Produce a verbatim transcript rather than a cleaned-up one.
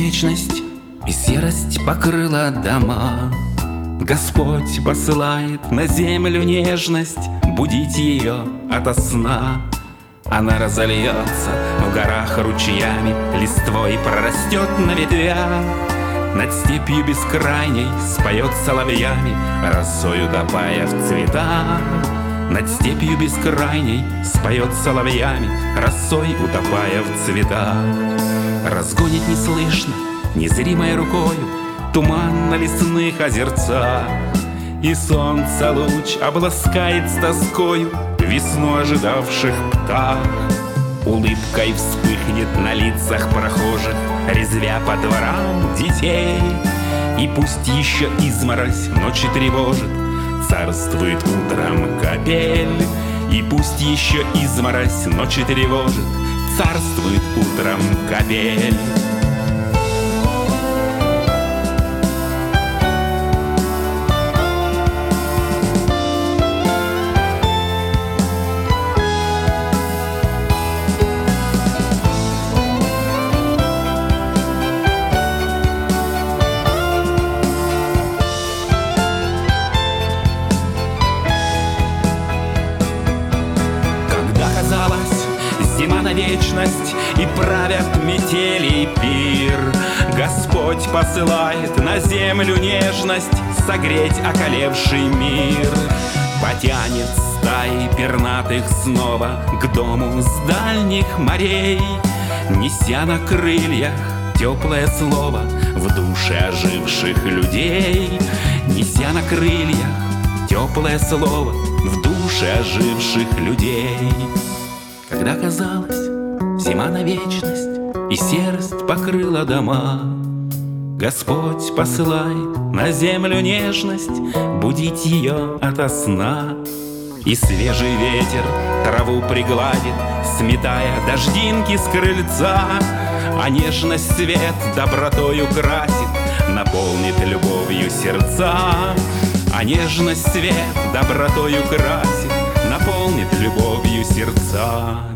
вечность, и серость покрыла дома. Господь посылает на землю нежность, будить ее ото сна. Она разольется в горах ручьями, листвой прорастет на ветвях. Над степью бескрайней споет соловьями, росою топая в цветах. Над степью бескрайней споет соловьями, росой утопая в цветах. Разгонит неслышно, незримой рукою туман на лесных озерцах. И солнце луч обласкает с тоскою весну ожидавших птах. Улыбкой вспыхнет на лицах прохожих, резвя по дворам детей. И пусть еще изморозь ночи тревожит, царствует утром капель. И пусть еще изморозь ночи тревожит, царствует утром капель. Зима на вечность, и правят метели и пир. Господь посылает на землю нежность, согреть околевший мир. Потянет стаи пернатых снова к дому с дальних морей, неся на крыльях теплое слово в душе оживших людей. Неся на крыльях теплое слово в душе оживших людей. Когда казалось, зима на вечность, и серость покрыла дома, Господь посылает на землю нежность, будить ее ото сна. И свежий ветер траву пригладит, сметая дождинки с крыльца. А нежность свет добротою красит, наполнит любовью сердца. А нежность свет добротою красит, наполнит любовью сердца.